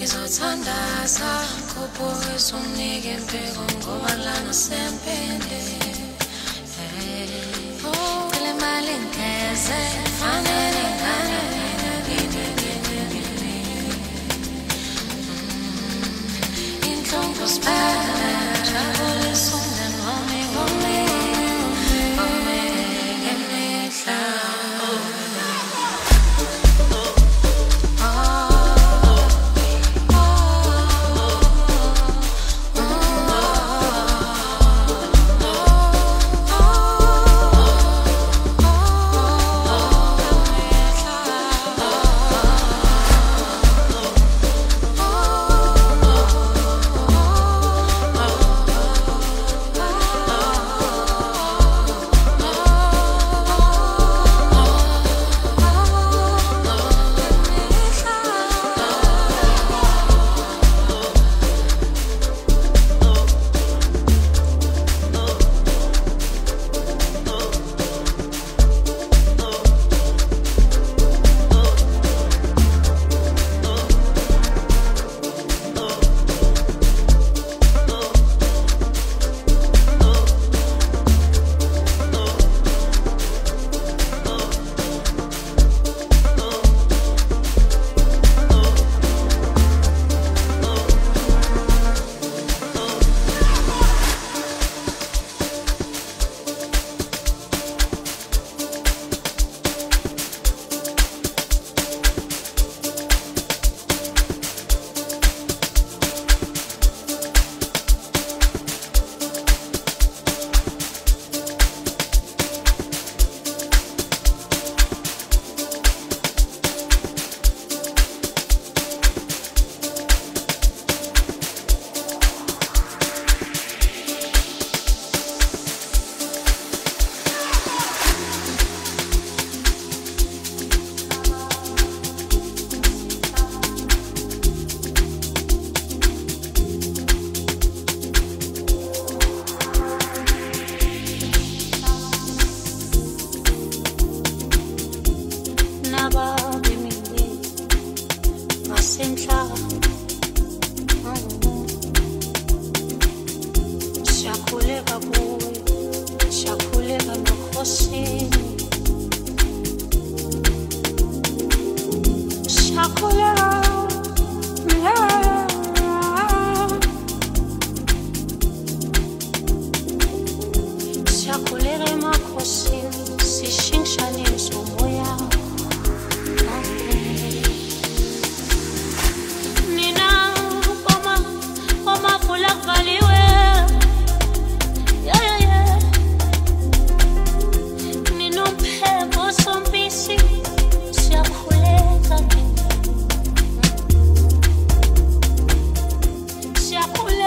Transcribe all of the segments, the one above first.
ngizothandaza kubuza unike impiko ngoba lana sempinde phela imali ngeze fanele ngane inhlungu siphela jabulisa umndeni wami ngemihla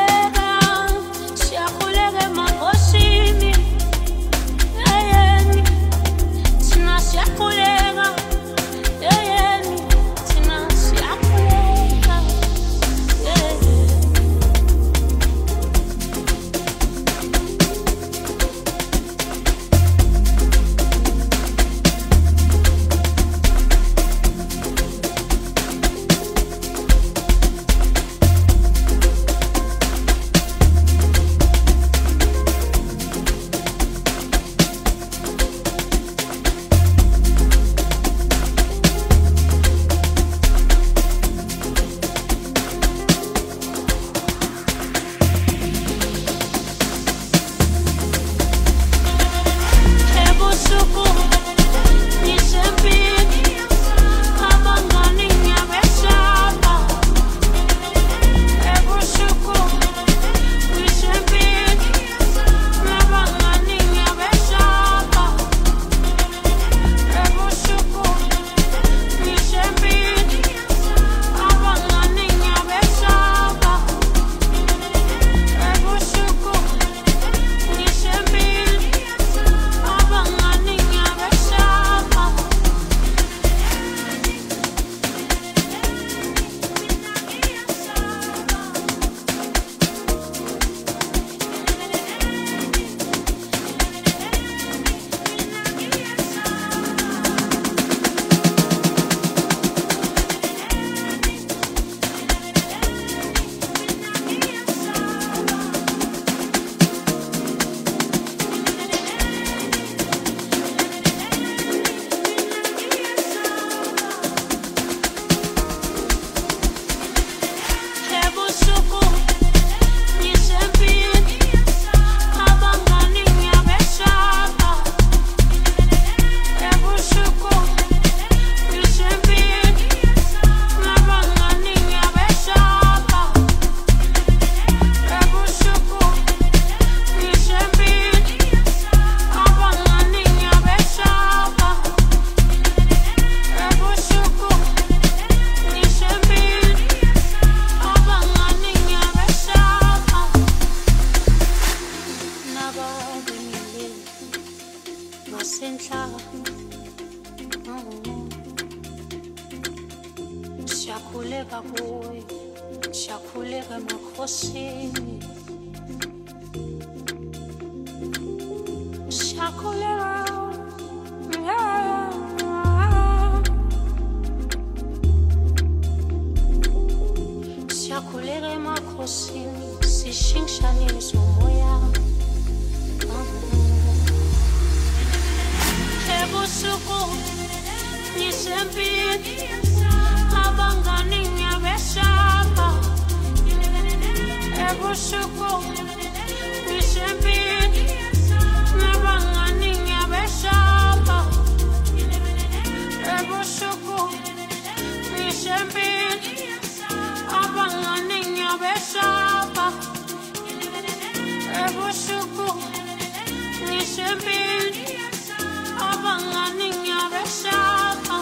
Yeah. senhlaba siyakhuleka kuwe siyakhuleka emakhosini siyakhuleka siyakhuleka emakhosini sishintshanisa umoya ebusuku ngisempini abangani ngiyabeshapa ebusuku ngisempini abangani ngiyabeshapa ebusuku ngisempini abangani ngiyabeshapa ebusuku ngisempini abangani ngiyabeshapa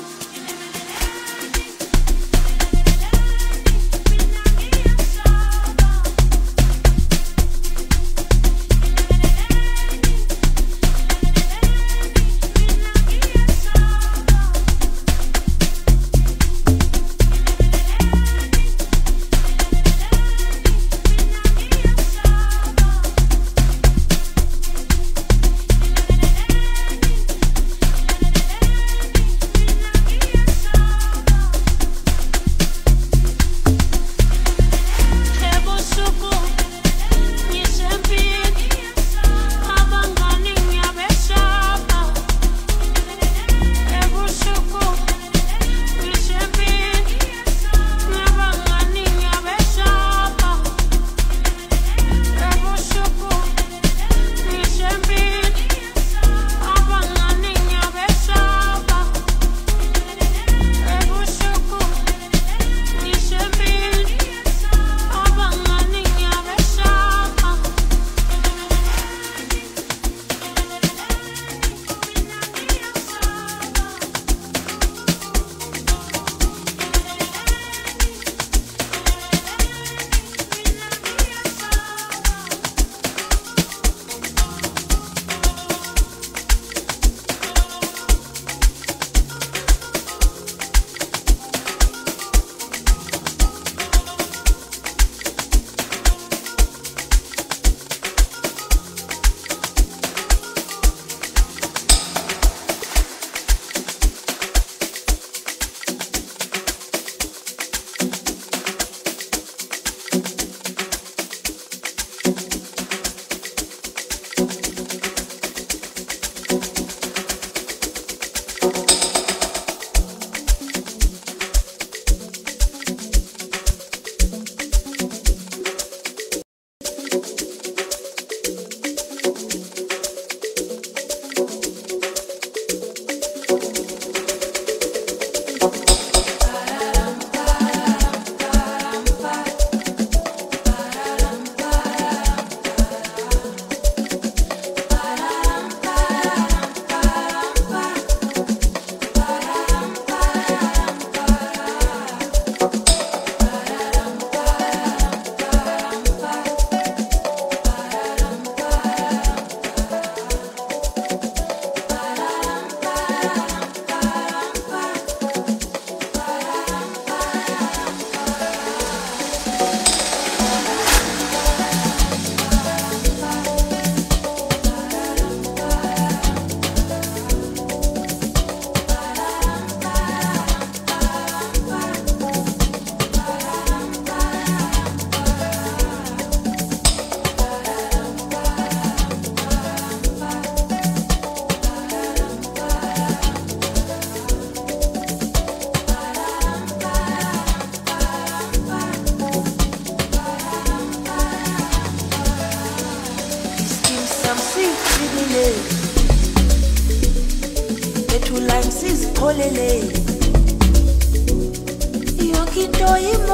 Yokito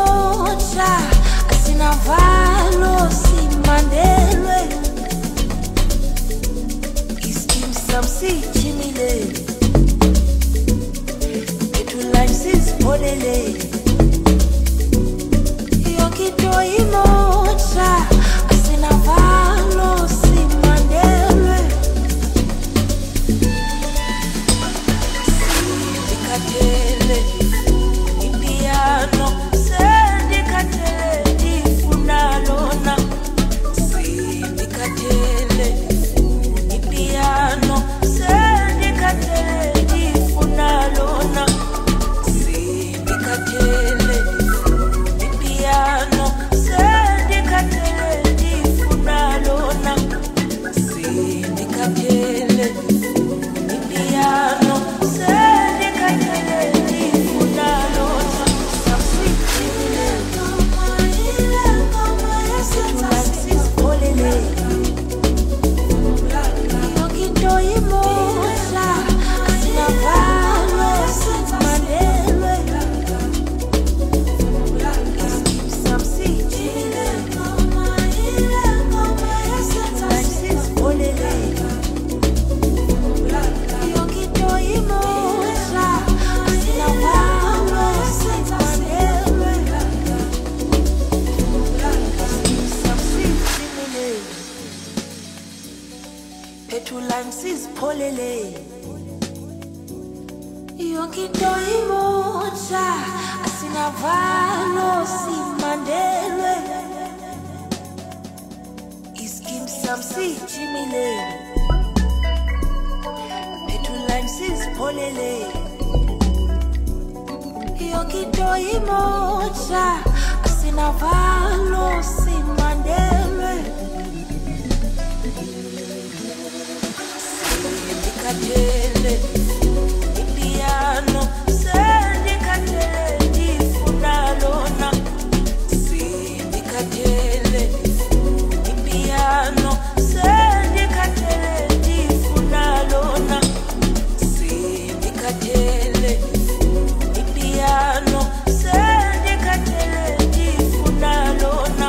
imoja asina valo simandelwe Iskim samsi chimile Etu life sis polele Yokito imoja asina valo simandelwe sizipholele yonke into imosha asinavalo simandelwe iskim sam sijimile petulane sizipholele yonke into imosha asinavalo simandelwe sindikatele ipiano sindikatele ndifuna lona sindikatele ipiano sindikatele ndifuna lona sindikatele ipiano sindikatele ndifuna lona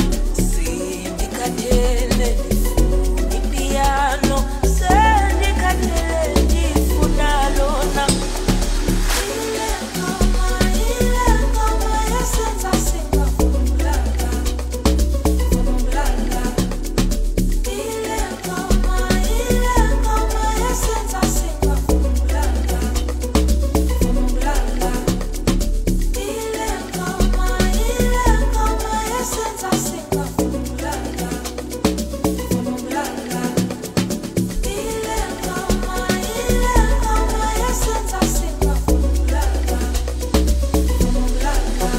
sindikatele ipiano sindikatele ndifuna lona ile ngoma yesenza singafumulanga fumulanga ile ngoma yesenza singafumulanga fumulanga ile ngoma yesenza singafumulanga fumulanga ile ngoma yesenza singafumulanga fumulanga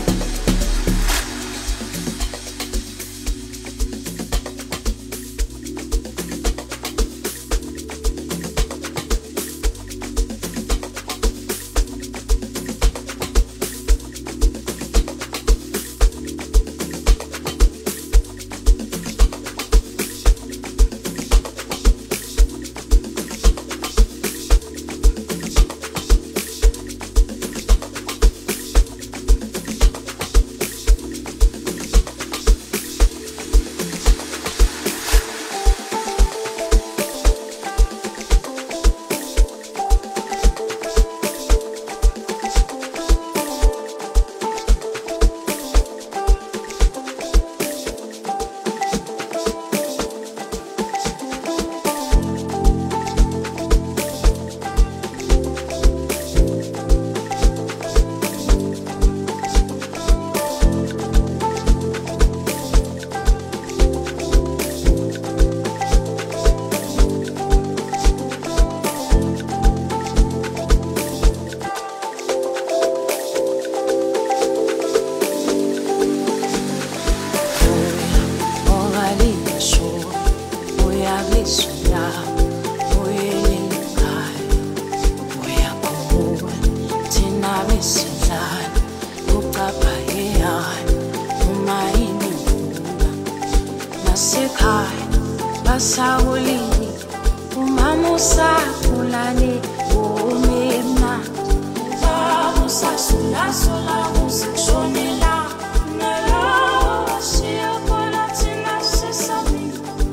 Basawulini umamusa kulani umemna bamusa sula sula musishonela nala shia polatina sesami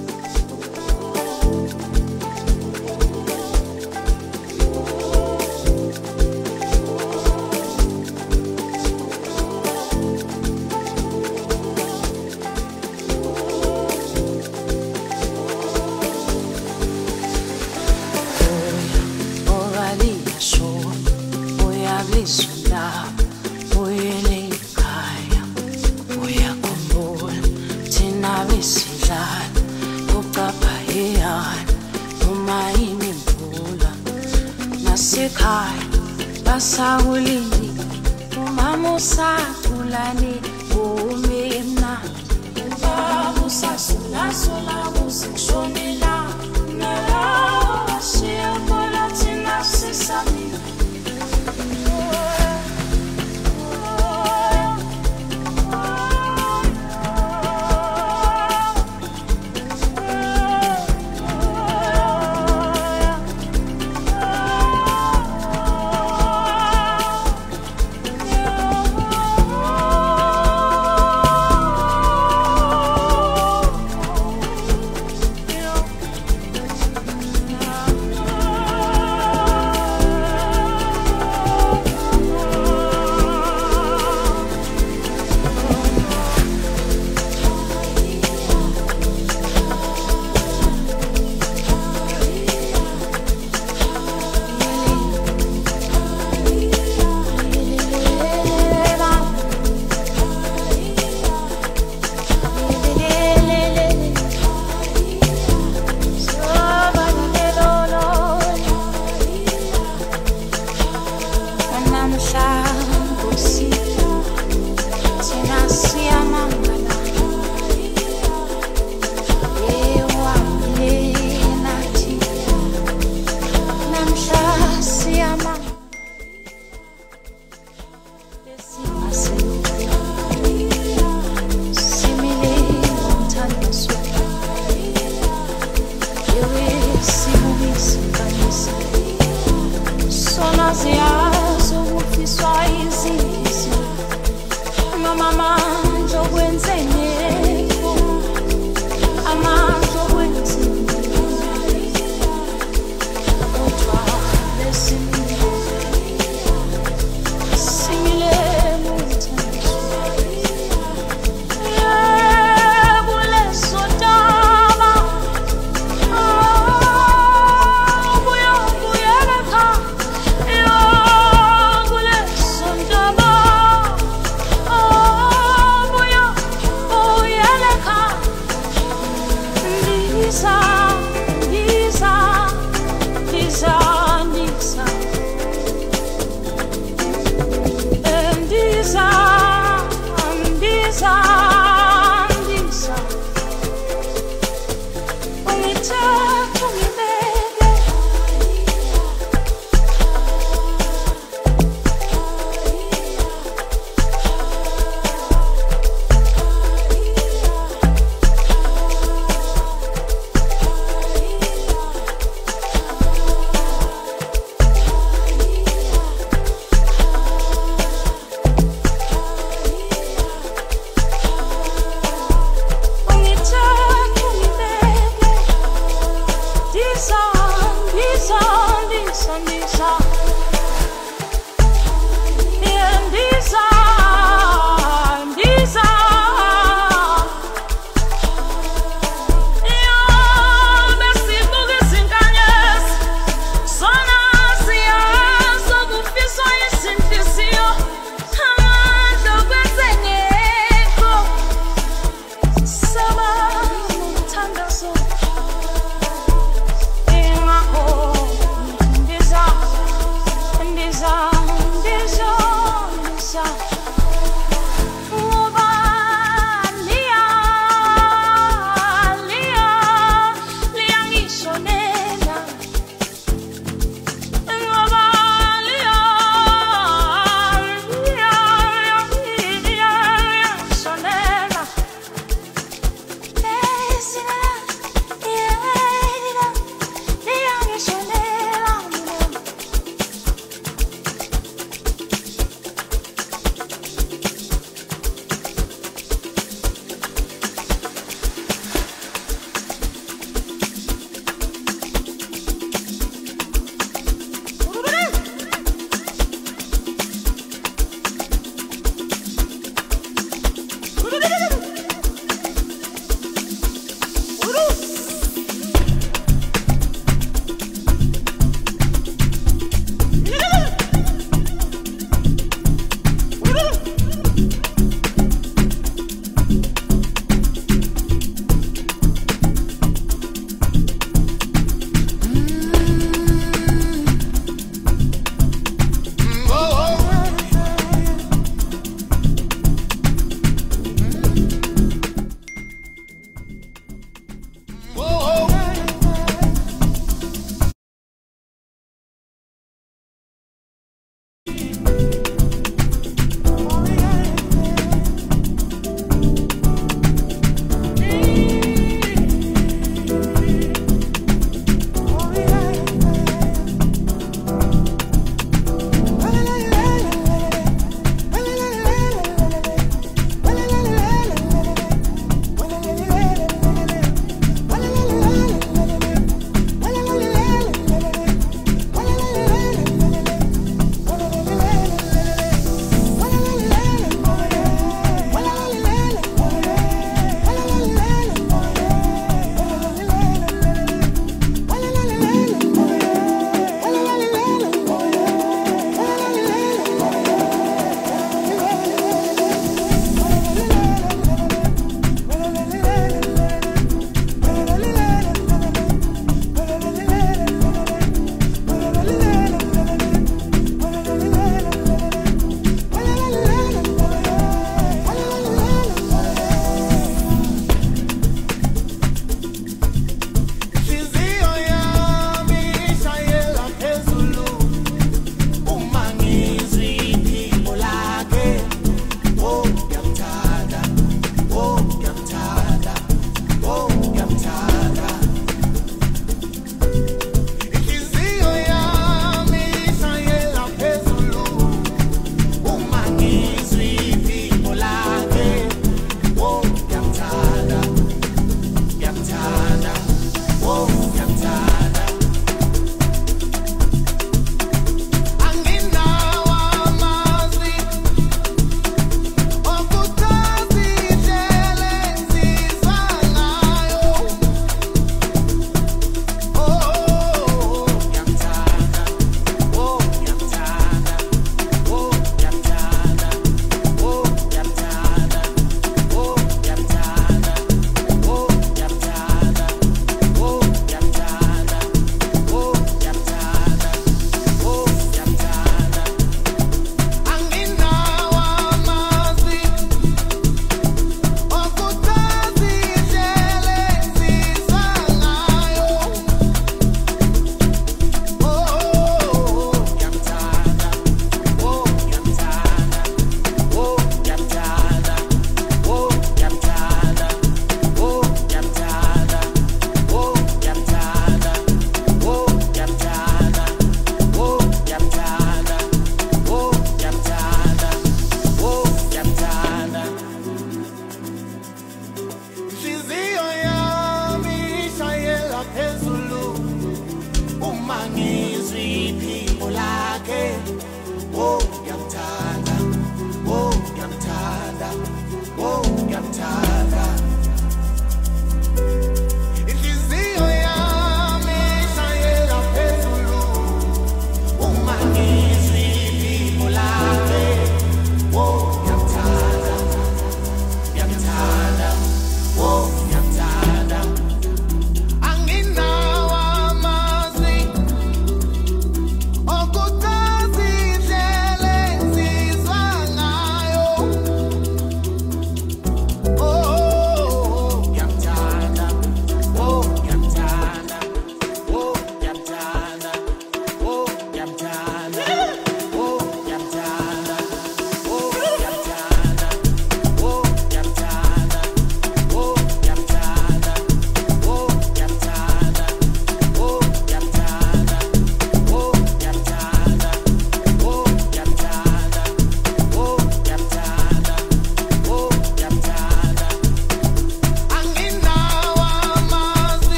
Basawulini umamusa kulani umemna bamusa sula sula musishonela nala shia polatina sesami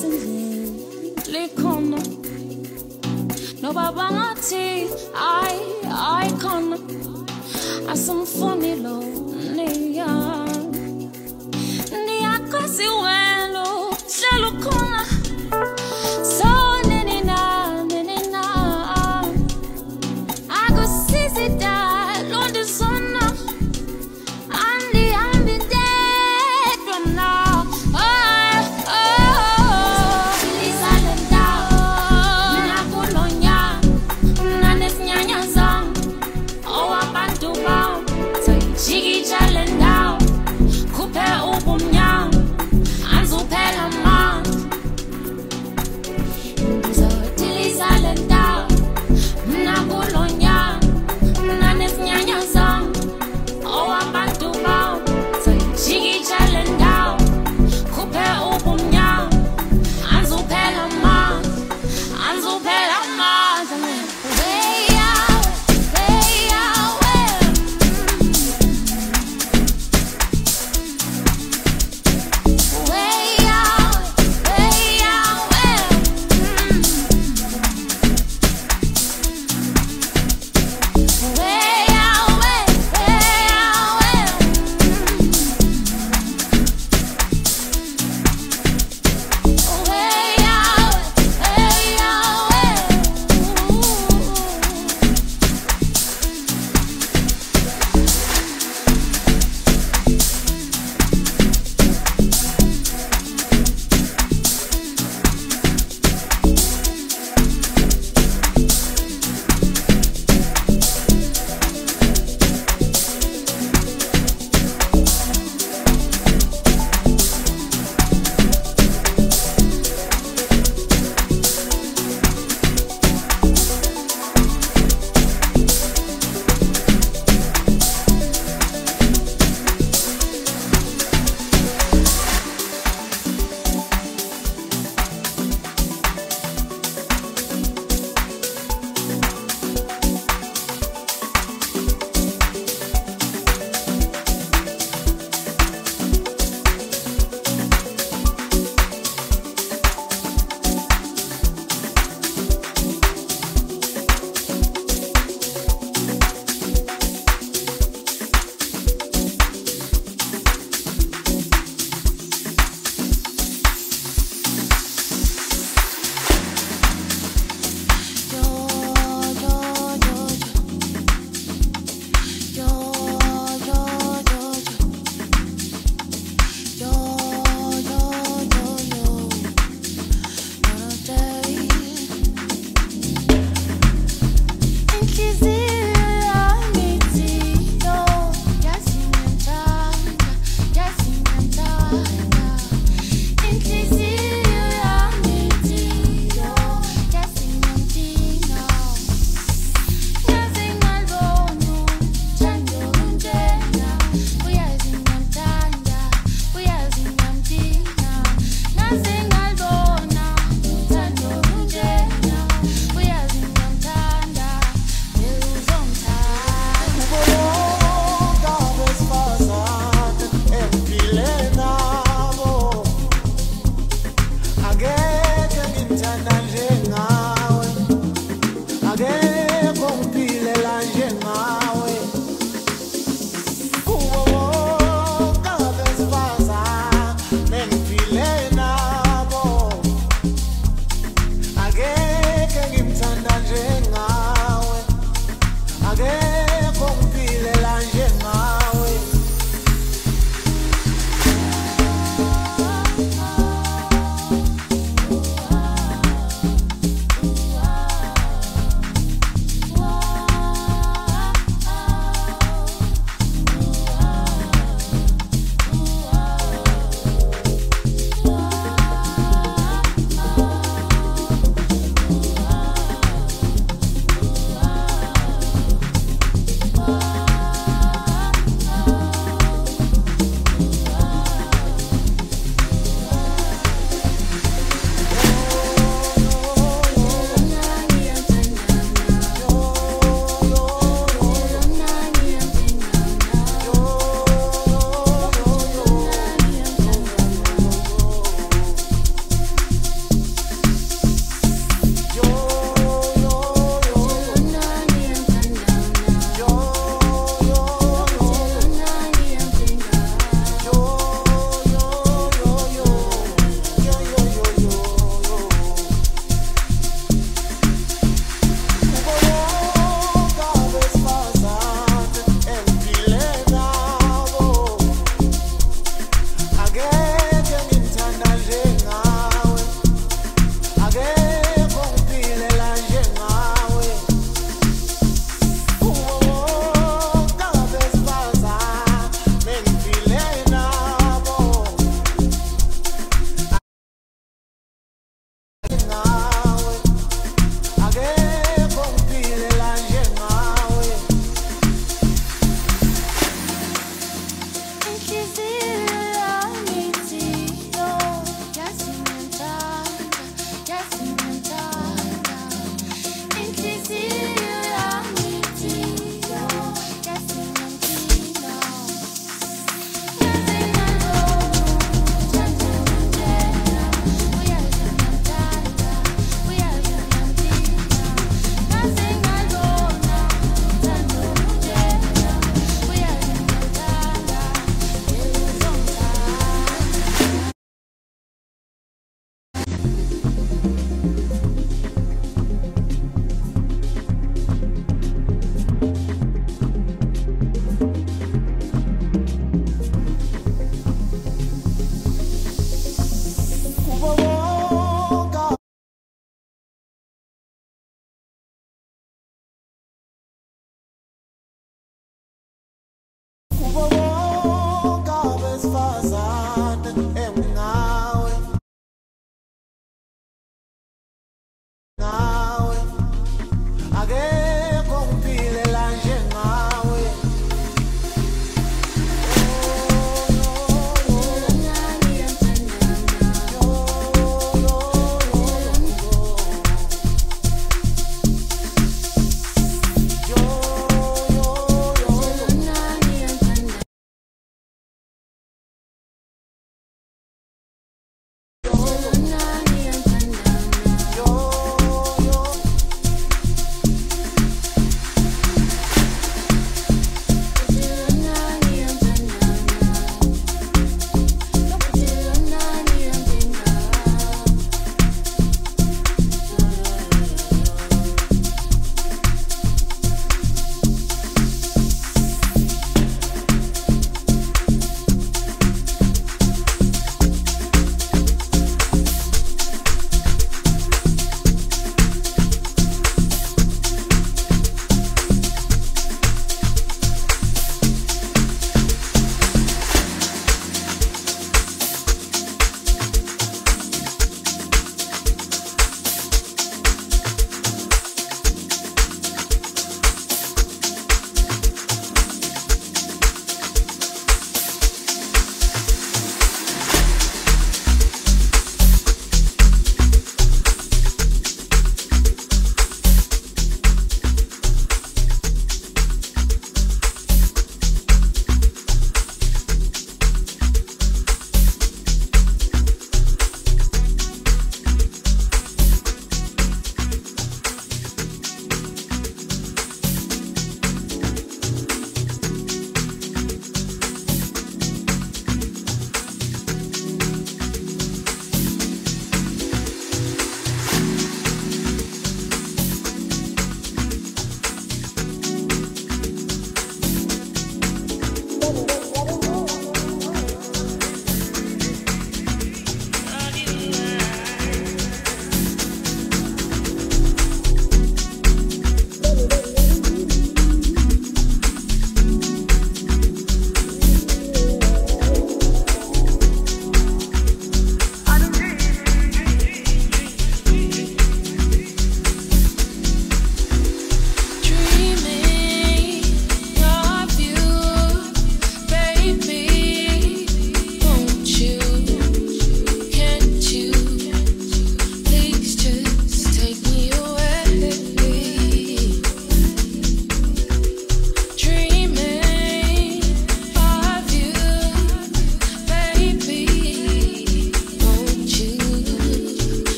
likhona noba bangathi I khona asimfuni lo niyakwazi wena hlelo khona so nina akusizi da londe sona andi ambi dedwa na Jiggy Jalendau, Coupe Ubumnyang,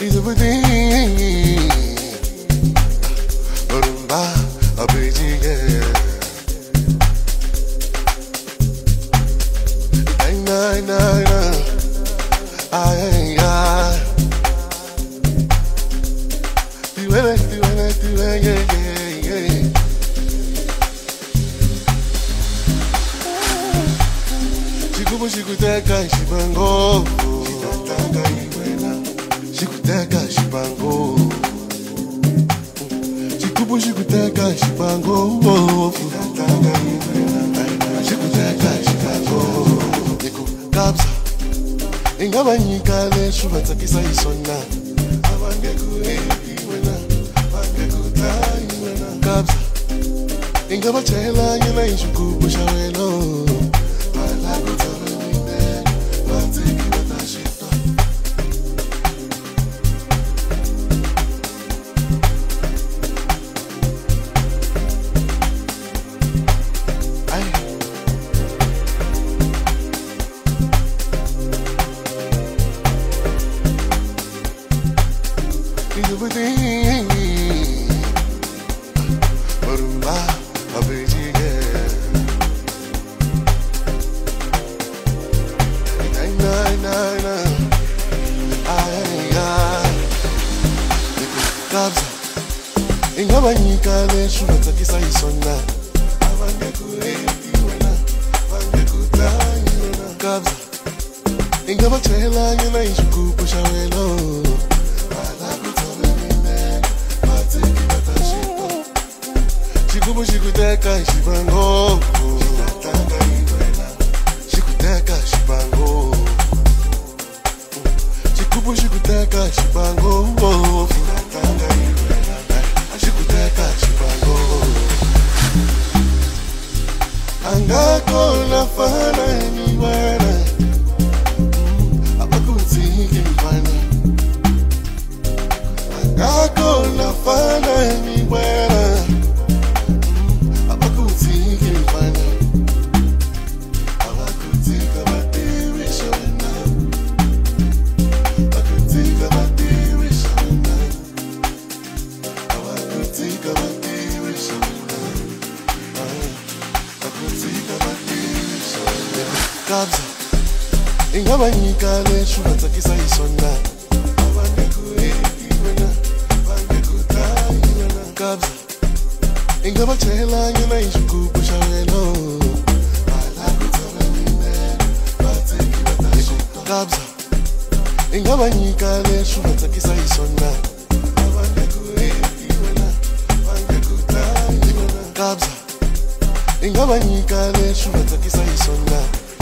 Is everything. Rumba, a bridge, yeah. Shikuteka shibango, shitatanga iwena. Shikuteka shibango, shikuteka shibango, shitatanga iwena. Shikuteka shibango, niku kapsa. Ingabanyika leshu batakisa isona. Abange kuepi iwena, abange kutai iwena. Kapsa, ingabachela yena ishukubu shawelo. Ingabanyika leshu batakisa isona. Abange kuepi wena, abange kutai wena. Kabza, ingabachela yena ishukubu shawelo. Balakutole mine, matiki batashito. Shikubu shikuteka shibango, shitatanga iwena. Shikuteka shibango, shikubu shikuteka shibango, shitatanga iwena. Shikuteka shibango, angako nafana niwena. Abakutiki mfana, angako nafana niwena. Abakutiki mfana, abakutika batirisha wena. Abakutika batirisha wena. Abakutika batirisha wena. Abakutika batirisha wena. Kabza, ingabanyika leshu batakisa isona. Abange kuepi wena, abange kutai wena. Kabza, ingabachela yena ishukubu shawelo. Balakutole mine, batiki batashito. Kabza, ingabanyika leshu batakisa isona. Abange kuepi wena, abange kutai wena. Kabza, ingabanyika leshu batakisa isona.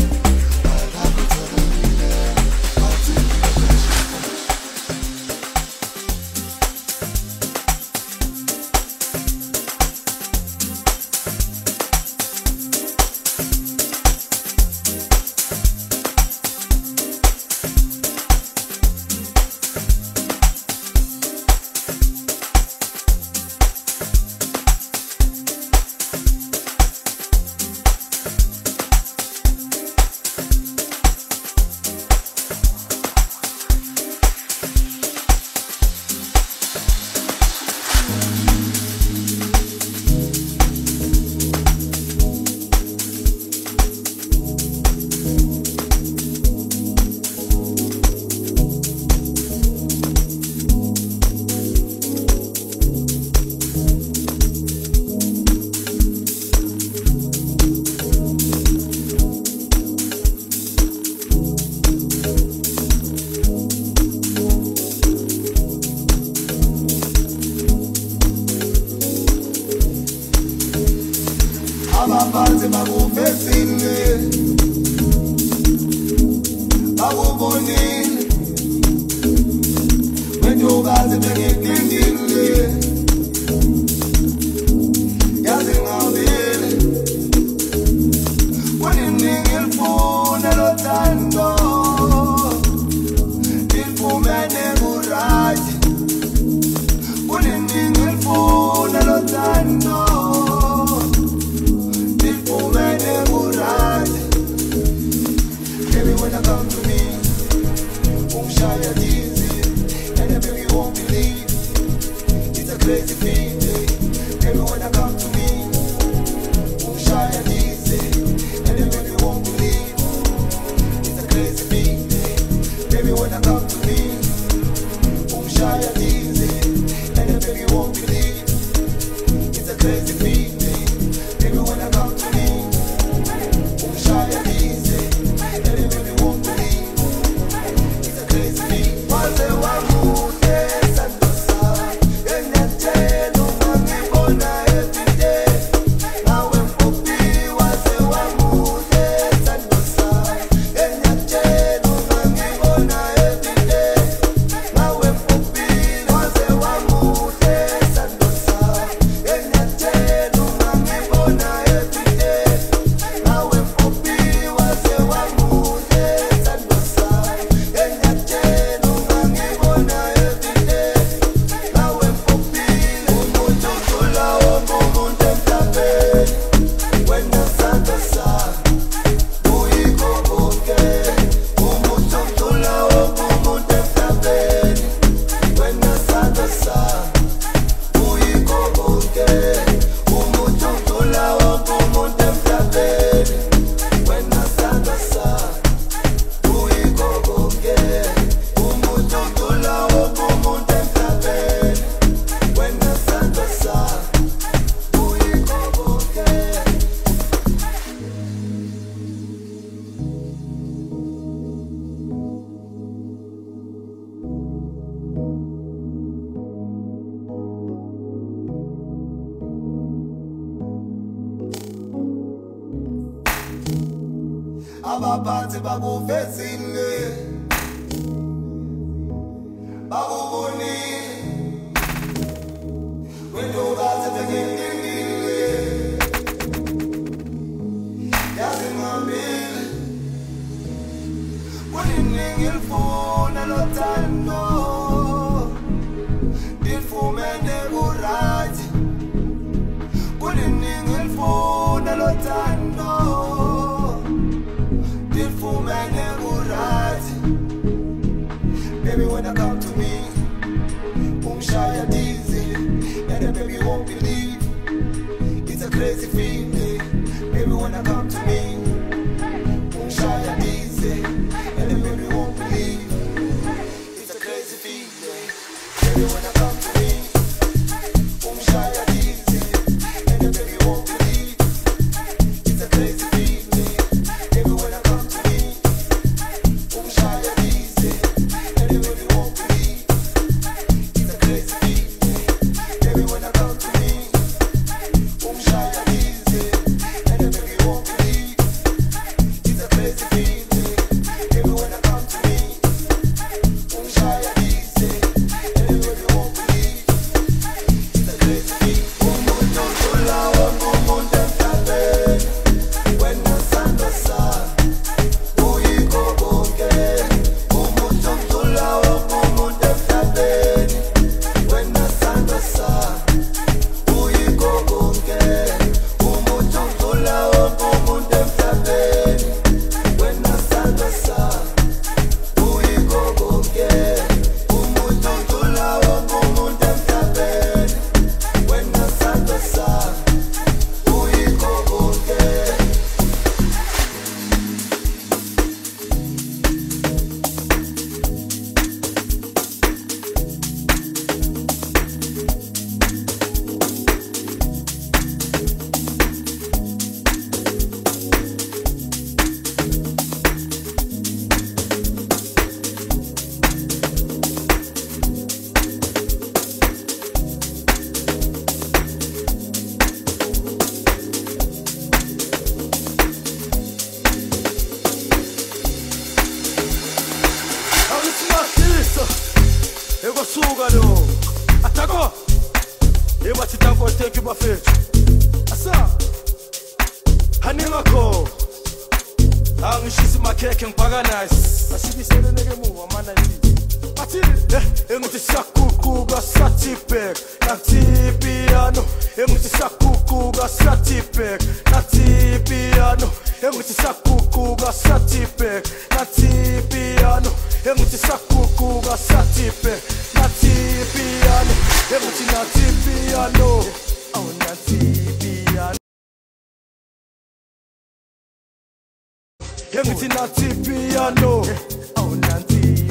Ababanzi bakufesile, bakubonile, wentokazi bengikindile, yazi ngabile, kuniningi ilifune lothando, lifumene kuraji, kuniningi ilifune lothando. Baby, when you come to me, shine your easy, and you Baby, when I come to me, shy and easy, and the baby won't believe. It's a crazy feeling. Baby, when I come to me, shy and easy, and the baby won't believe. It's a crazy feeling. Wale wamute sandosa, enyate no mami bona every day. Now when popi wale wamute sandosa, enyate no mami bona every day. Now when popi wale wamute sandosa, enyate no mami bona every day. Now when popi wale wamute sandosa, enyate no mami bona every day. Now when popi umutu tula umuntu mtape, when the sandosa uiko bonke, umutu tula umuntu mtape, when the sandosa uiko bonke, umutu tula umuntu mtape, when the sandosa uiko bonke, umutu tula umuntu mtape, when the sandosa uiko bonke. Abaphansi bakufezile, bakubonile, wentokazi bekindingile, yazi ngihambile, kuningi ngilifuna lothando, ngilifumene ku-right, kuningi ngilifuna lothando, ngilifumene ku-right. Baby, when I come to me, umshaya dizzy, and the baby won't believe. It's a crazy feeling. Baby, when I come to me, umshaya dizzy, and the baby won't believe. It's a crazy feeling. Baby, when I come to me, umshaya dizzy, and the baby won't believe. It's a crazy feeling. Baby, when I come to me, umshaya dizzy, and the baby won't believe. It's a crazy feeling. Baby, when I come to me, umshaya dizzy, and the baby won't believe. It's a crazy feeling. Baby, when I come to me, umshaya dizzy, and the baby won't believe. It's a crazy feeling. Umuntu tula umuntu mtape, when the sandosa uiko bonke, umutu tula umuntu mtape, when the sandosa uiko bonke, umutu tula umuntu mtape, when the sandosa uiko bonke, umutu tula umuntu mtape, when the sandosa uiko bonke. Awusimakhisa ekosuka lo atako yebathi tanko thank you bafethu asa haningakho angishisa makhekhe ngibhaka nice asibisele neke muva mana nje athi engithi sakuquka sathi back nathi piano engithi sakuquka sathi back nathi piano engithi sakuquka sathi back nathi piano engithi sakuquka sathi back nathi piano engithi nathi piano oh nathi piano engithi nathi piano oh nathi